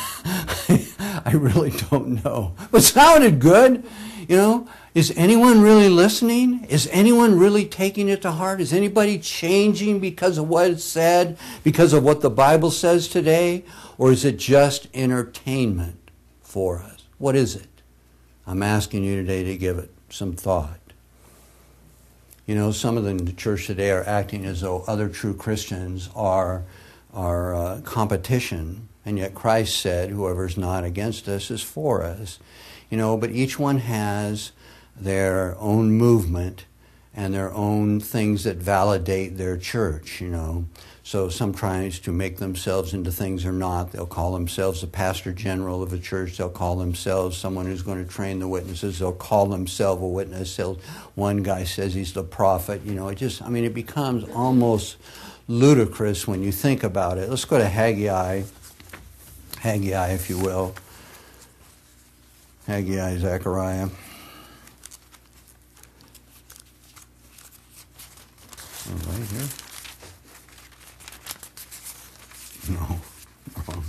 I really don't know. But it sounded good. You know, is anyone really listening? Is anyone really taking it to heart? Is anybody changing because of what is said, because of what the Bible says today? Or is it just entertainment for us? What is it? I'm asking you today to give it some thought. You know, some of them in the church today are acting as though other true Christians are, are uh, competition. And yet Christ said, "Whoever's not against us is for us." You know, but each one has their own movement and their own things that validate their church, you know. So some tries to make themselves into things they're not. They'll call themselves the pastor general of a church. They'll call themselves someone who's going to train the witnesses. They'll call themselves a witness. They'll, one guy says he's the prophet. You know, it just, I mean, it becomes almost ludicrous when you think about it. Let's go to Haggai, Haggai, if you will. Haggai, Zechariah. Oh, right here. No, wrong.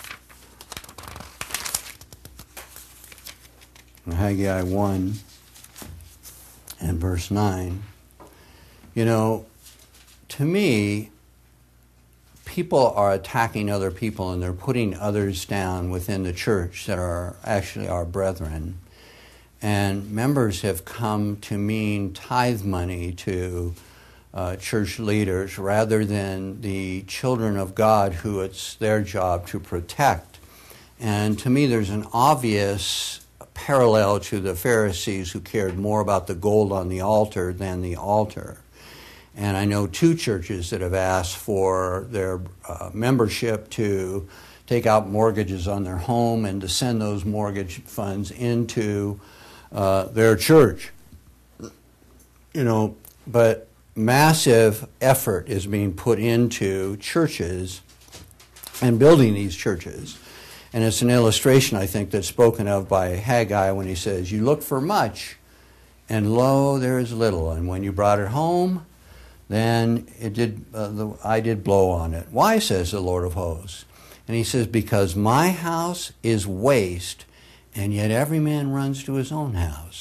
Haggai one and verse nine. You know, to me, people are attacking other people and they're putting others down within the church that are actually our brethren. And members have come to mean tithe money to uh, church leaders rather than the children of God who it's their job to protect. And to me there's an obvious parallel to the Pharisees who cared more about the gold on the altar than the altar. And I know two churches that have asked for their uh, membership to take out mortgages on their home and to send those mortgage funds into uh, their church. You know, but massive effort is being put into churches and building these churches. And it's an illustration, I think, that's spoken of by Haggai when he says, "You look for much, and lo, there is little. And when you brought it home, then it did. Uh, the, I did blow on it. Why, says the Lord of hosts?" And he says, "Because my house is waste, and yet every man runs to his own house."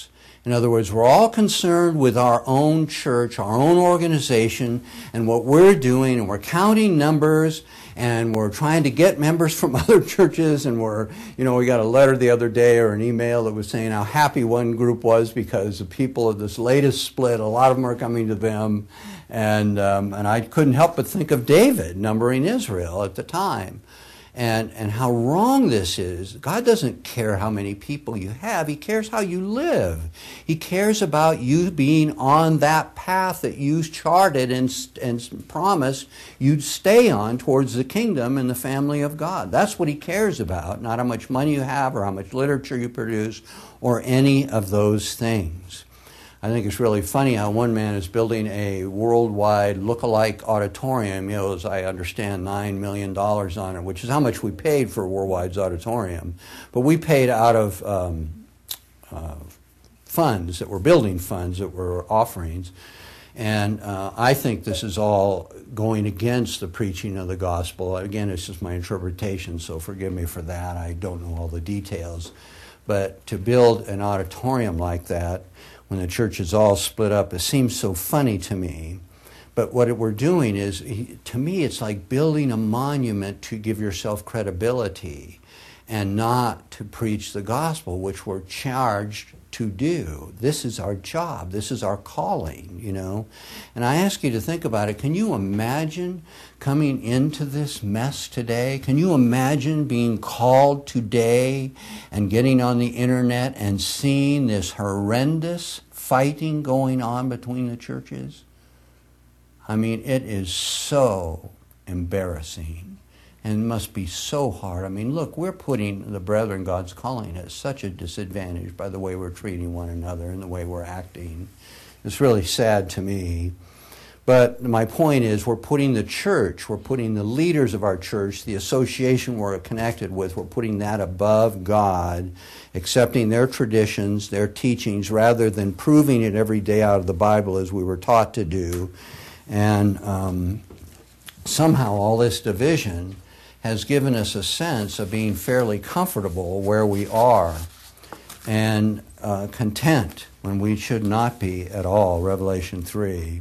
In other words, we're all concerned with our own church, our own organization, and what we're doing, and we're counting numbers, and we're trying to get members from other churches, and we're, you know, we got a letter the other day or an email that was saying how happy one group was because the people of this latest split, a lot of them are coming to them, and um, and I couldn't help but think of David numbering Israel at the time. And, and how wrong this is. God doesn't care how many people you have. He cares how you live. He cares about you being on that path that you charted and, and promised you'd stay on towards the kingdom and the family of God. That's what he cares about, not how much money you have or how much literature you produce or any of those things. I think it's really funny how one man is building a worldwide look-alike auditorium, you know, as I understand, nine million dollars on it, which is how much we paid for Worldwide's auditorium. But we paid out of um, uh, funds that were building funds that were offerings. And uh, I think this is all going against the preaching of the gospel. Again, it's just my interpretation, so forgive me for that. I don't know all the details. But to build an auditorium like that, when the church is all split up, it seems so funny to me. But what we're doing is, to me, it's like building a monument to give yourself credibility and not to preach the gospel, which we're charged to do. This is our job. This is our calling, you know. And I ask you to think about it. Can you imagine coming into this mess today? Can you imagine being called today and getting on the internet and seeing this horrendous fighting going on between the churches? I mean, it is so embarrassing. And it must be so hard. I mean, look, we're putting the brethren God's calling at such a disadvantage by the way we're treating one another and the way we're acting. It's really sad to me. But my point is, we're putting the church, we're putting the leaders of our church, the association we're connected with, we're putting that above God, accepting their traditions, their teachings, rather than proving it every day out of the Bible as we were taught to do. And um, somehow all this division has given us a sense of being fairly comfortable where we are and uh, content when we should not be at all, Revelation three.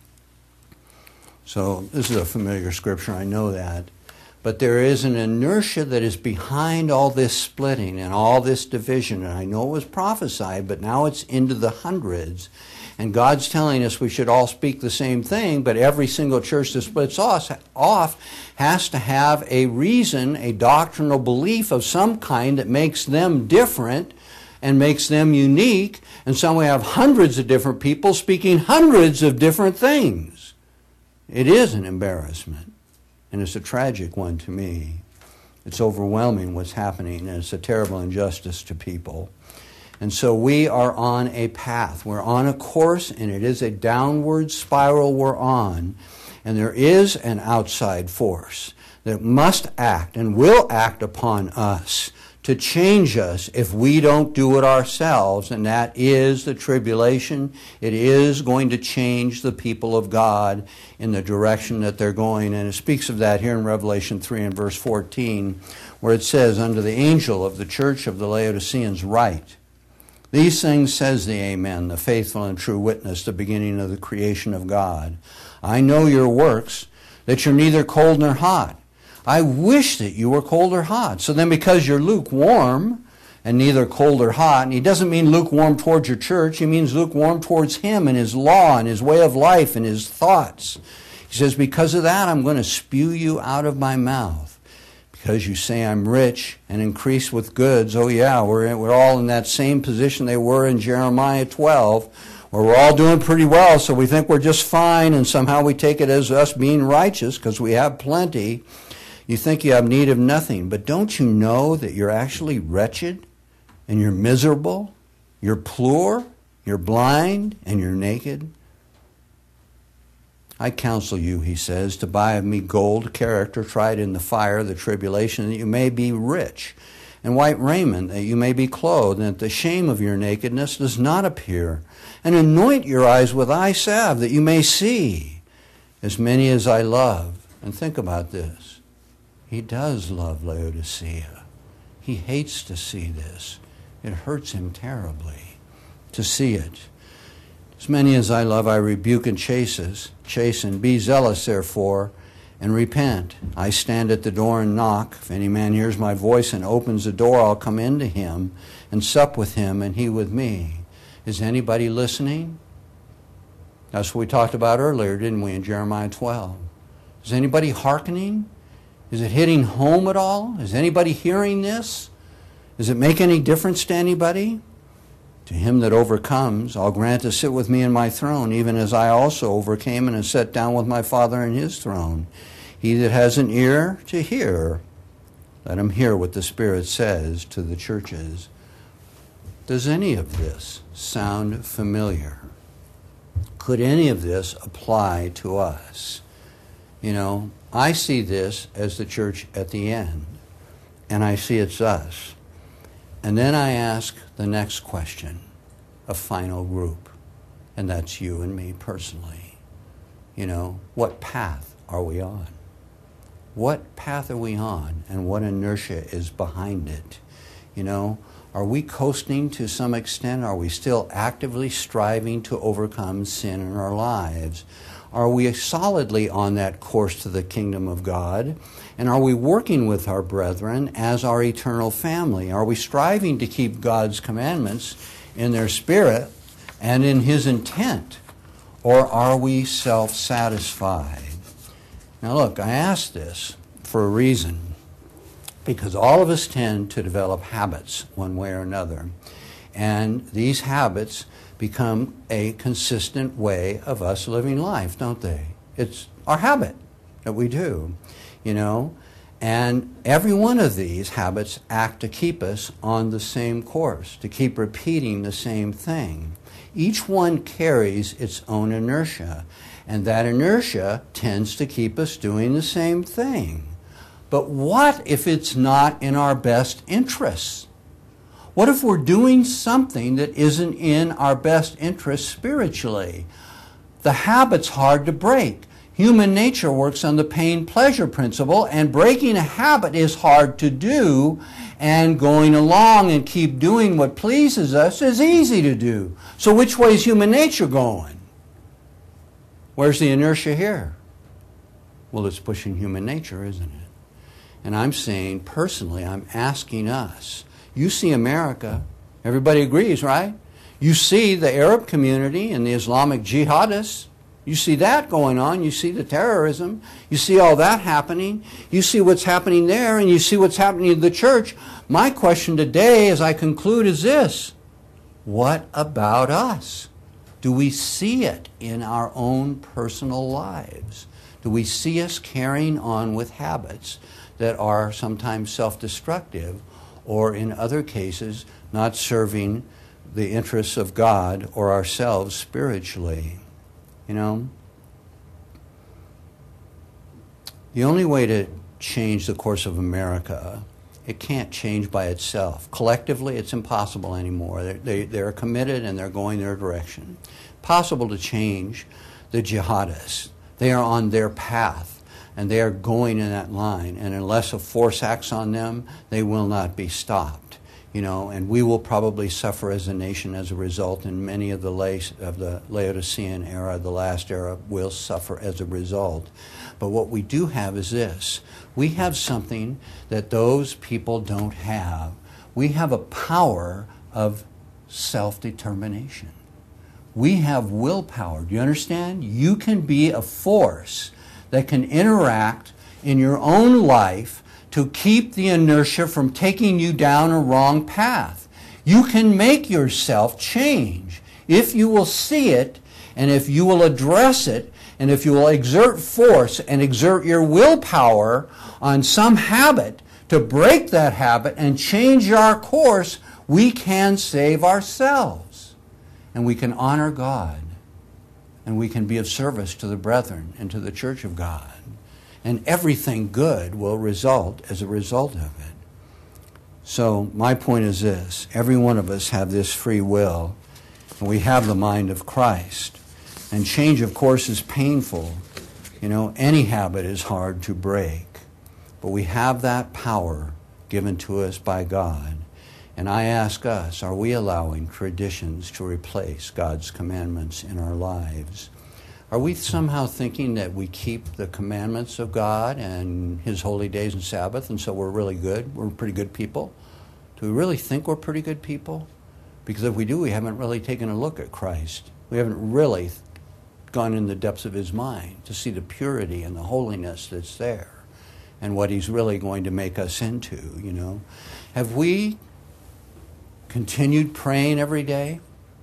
So this is a familiar scripture, I know that. But there is an inertia that is behind all this splitting and all this division. And I know it was prophesied, but now it's into the hundreds. And God's telling us we should all speak the same thing, but every single church that splits off has to have a reason, a doctrinal belief of some kind that makes them different and makes them unique. And so we have hundreds of different people speaking hundreds of different things. It is an embarrassment, and it's a tragic one to me. It's overwhelming what's happening, and it's a terrible injustice to people. And so we are on a path. We're on a course, and it is a downward spiral we're on. And there is an outside force that must act and will act upon us to change us if we don't do it ourselves. And that is the tribulation. It is going to change the people of God in the direction that they're going. And it speaks of that here in Revelation three and verse fourteen, where it says, "Unto the angel of the church of the Laodiceans write, These things says the Amen, the faithful and true witness, the beginning of the creation of God. I know your works, that you're neither cold nor hot. I wish that you were cold or hot. So then because you're lukewarm and neither cold or hot, and he doesn't mean lukewarm towards your church, he means lukewarm towards him and his law and his way of life and his thoughts. He says, because of that, I'm going to spew you out of my mouth. Because you say I'm rich and increase with goods. Oh yeah, we're we're all in that same position they were in Jeremiah twelve, where we're all doing pretty well, so we think we're just fine, and somehow we take it as us being righteous because we have plenty. You think you have need of nothing, but don't you know that you're actually wretched and you're miserable, you're poor, you're blind, and you're naked? I counsel you, he says, to buy of me gold, character, tried in the fire, the tribulation, that you may be rich, and white raiment, that you may be clothed, and that the shame of your nakedness does not appear. And anoint your eyes with eye salve, that you may see, as many as I love. And think about this. He does love Laodicea. He hates to see this. It hurts him terribly. to see it. As many as I love, I rebuke and chases, chasten. Be zealous, therefore, and repent. I stand at the door and knock. If any man hears my voice and opens the door, I'll come into him and sup with him and he with me. Is anybody listening? That's what we talked about earlier, didn't we, in Jeremiah twelve? Is anybody hearkening? Is it hitting home at all? Is anybody hearing this? Does it make any difference to anybody? To him that overcomes, I'll grant to sit with me in my throne, even as I also overcame and have sat down with my Father in his throne. He that has an ear to hear, let him hear what the Spirit says to the churches. Does any of this sound familiar? Could any of this apply to us? You know, I see this as the church at the end, and I see it's us. And then I ask the next question, a final group, and that's you and me personally. You know, what path are we on? What path are we on, and what inertia is behind it? You know, are we coasting to some extent? Are we still actively striving to overcome sin in our lives? Are we solidly on that course to the kingdom of God? And are we working with our brethren as our eternal family? Are we striving to keep God's commandments in their spirit and in his intent? Or are we self-satisfied? Now look, I ask this for a reason, because all of us tend to develop habits one way or another. And these habits become a consistent way of us living life, don't they? It's our habit that we do, you know. And every one of these habits act to keep us on the same course, to keep repeating the same thing. Each one carries its own inertia, and that inertia tends to keep us doing the same thing. But what if it's not in our best interests? What if we're doing something that isn't in our best interest spiritually? The habit's hard to break. Human nature works on the pain-pleasure principle, and breaking a habit is hard to do, and going along and keep doing what pleases us is easy to do. So which way is human nature going? Where's the inertia here? Well, it's pushing human nature, isn't it? And I'm saying, personally, I'm asking us, you see America, everybody agrees, right? You see the Arab community and the Islamic jihadists. You see that going on. You see the terrorism. You see all that happening. You see what's happening there, and you see what's happening in the church. My question today, as I conclude, is this. What about us? Do we see it in our own personal lives? Do we see us carrying on with habits that are sometimes self-destructive, or in other cases, not serving the interests of God or ourselves spiritually? You know, the only way to change the course of America, it can't change by itself. Collectively, it's impossible anymore. They're, they, they're committed and they're going their direction. Possible to change the jihadists. They are on their path, and they are going in that line. And unless a force acts on them, they will not be stopped. You know, and we will probably suffer as a nation as a result, and many of the La- of the Laodicean era, the last era, will suffer as a result. But what we do have is this. We have something that those people don't have. We have a power of self-determination. We have willpower. Do you understand? You can be a force that can interact in your own life to keep the inertia from taking you down a wrong path. You can make yourself change if you will see it, and if you will address it, and if you will exert force and exert your willpower on some habit to break that habit and change our course. We can save ourselves, and we can honor God, and we can be of service to the brethren and to the church of God. And everything good will result as a result of it. So my point is this. Every one of us have this free will, and we have the mind of Christ. And change, of course, is painful. You know, any habit is hard to break. But we have that power given to us by God. And I ask us, are we allowing traditions to replace God's commandments in our lives? Are we somehow thinking that we keep the commandments of God and His holy days and Sabbath, and so we're really good? We're pretty good people? Do we really think we're pretty good people? Because if we do, we haven't really taken a look at Christ. We haven't really gone in the depths of His mind to see the purity and the holiness that's there and what He's really going to make us into, you know. Have we continued praying every day?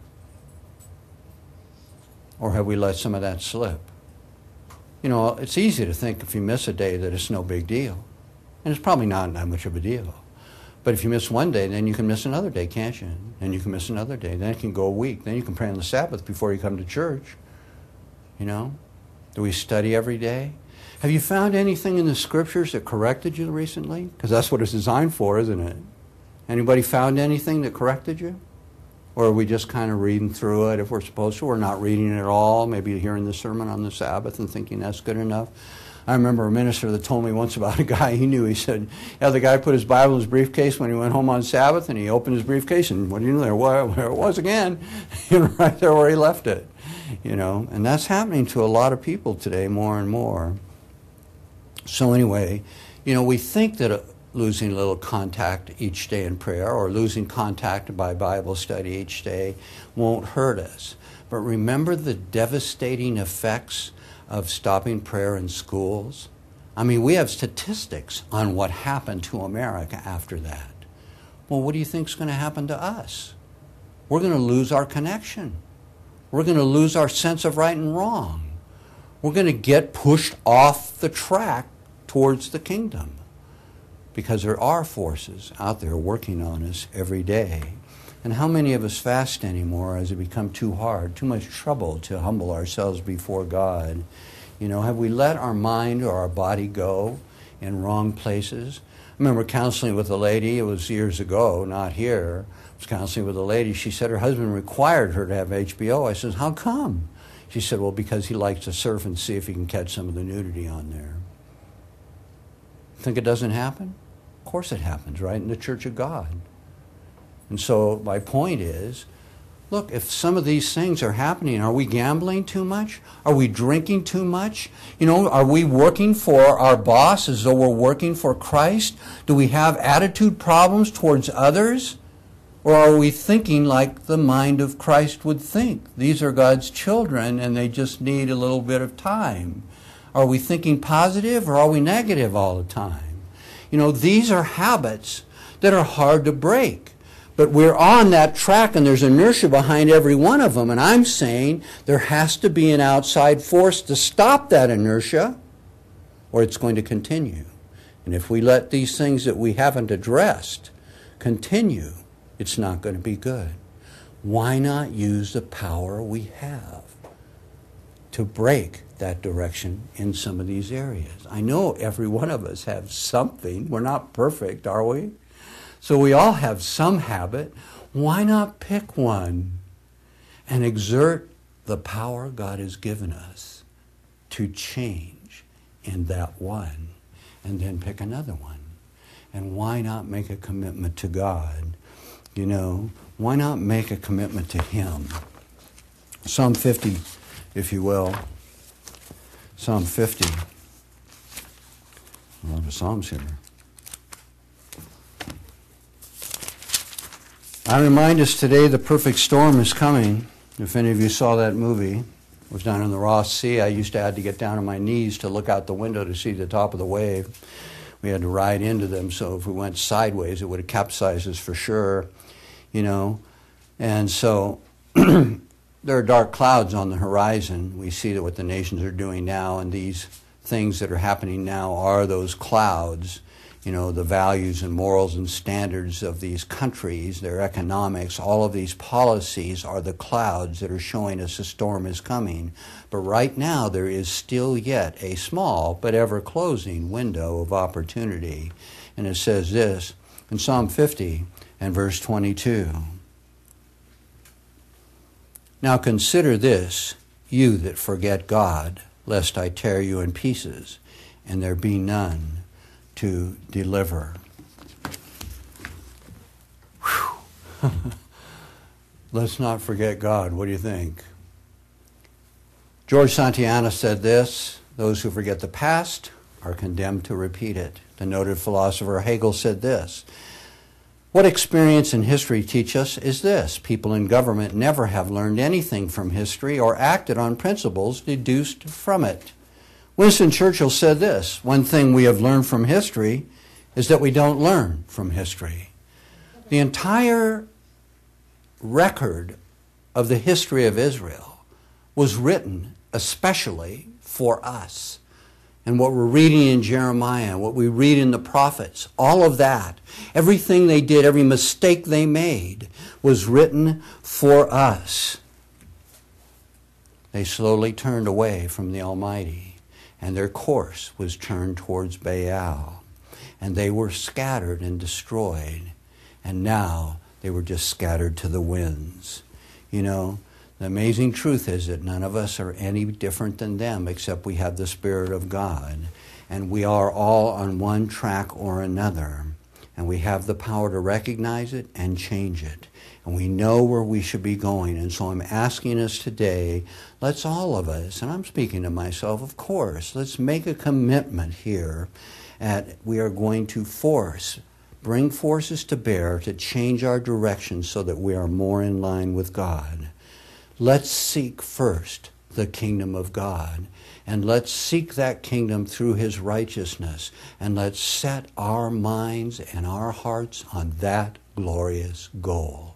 Or have we let some of that slip? You know, it's easy to think if you miss a day that it's no big deal. And it's probably not that much of a deal. But if you miss one day, then you can miss another day, can't you? And you can miss another day. Then it can go a week. Then you can pray on the Sabbath before you come to church. You know? Do we study every day? Have you found anything in the Scriptures that corrected you recently? Because that's what it's designed for, isn't it? Anybody found anything that corrected you? Or are we just kind of reading through it if we're supposed to? We're not reading it at all, maybe hearing the sermon on the Sabbath and thinking that's good enough. I remember a minister that told me once about a guy he knew. He said, yeah, the guy put his Bible in his briefcase when he went home on Sabbath, and he opened his briefcase, and what do you know, there, there it was again, you know, right there where he left it. You know, and that's happening to a lot of people today more and more. So anyway, you know, we think that a, losing a little contact each day in prayer or losing contact by Bible study each day won't hurt us. But remember the devastating effects of stopping prayer in schools? I mean, we have statistics on what happened to America after that. Well, what do you think is going to happen to us? We're going to lose our connection. We're going to lose our sense of right and wrong. We're going to get pushed off the track towards the kingdom because there are forces out there working on us every day. And how many of us fast anymore as it become too hard, too much trouble to humble ourselves before God? You know, have we let our mind or our body go in wrong places? I remember counseling with a lady, it was years ago, not here. I was counseling with a lady. She said her husband required her to have H B O. I said, how come? She said, well, because he likes to surf and see if he can catch some of the nudity on there. Think it doesn't happen? Of course it happens, right, in the Church of God. And so my point is, look, if some of these things are happening, are we gambling too much? Are we drinking too much? You know, are we working for our boss as though we're working for Christ? Do we have attitude problems towards others? Or are we thinking like the mind of Christ would think? These are God's children and they just need a little bit of time. Are we thinking positive or are we negative all the time? You know, these are habits that are hard to break. But we're on that track and there's inertia behind every one of them. And I'm saying there has to be an outside force to stop that inertia or it's going to continue. And if we let these things that we haven't addressed continue, it's not going to be good. Why not use the power we have to break that direction in some of these areas? I know every one of us have something. We're not perfect, are we? So we all have some habit. Why not pick one and exert the power God has given us to change in that one and then pick another one? And why not make a commitment to God? You know, why not make a commitment to Him? Psalm fifty, if you will. Psalm fifty. A lot of Psalms here. I remind us today the perfect storm is coming. If any of you saw that movie, it was down in the Ross Sea. I used to have to get down on my knees to look out the window to see the top of the wave. We had to ride into them, so if we went sideways, it would have capsized us for sure, you know. And so there are dark clouds on the horizon. We see that what the nations are doing now, and these things that are happening now are those clouds. You know, the values and morals and standards of these countries, their economics, all of these policies are the clouds that are showing us a storm is coming. But right now there is still yet a small but ever-closing window of opportunity. And it says this in Psalm fifty and verse twenty-two. Now consider this, you that forget God, lest I tear you in pieces, and there be none to deliver. Whew. Let's not forget God. What do you think? George Santayana said this: those who forget the past are condemned to repeat it. The noted philosopher Hegel said this: what experience and history teach us is this: people in government never have learned anything from history or acted on principles deduced from it. Winston Churchill said this: one thing we have learned from history is that we don't learn from history. The entire record of the history of Israel was written especially for us. And what we're reading in Jeremiah, what we read in the prophets, all of that, everything they did, every mistake they made was written for us. They slowly turned away from the Almighty, and their course was turned towards Baal. And they were scattered and destroyed. And now they were just scattered to the winds. You know, the amazing truth is that none of us are any different than them, except we have the Spirit of God. And we are all on one track or another. And we have the power to recognize it and change it. And we know where we should be going. And so I'm asking us today, let's all of us, and I'm speaking to myself, of course, let's make a commitment here that we are going to force, bring forces to bear to change our direction so that we are more in line with God. Let's seek first the kingdom of God, and let's seek that kingdom through His righteousness, and let's set our minds and our hearts on that glorious goal.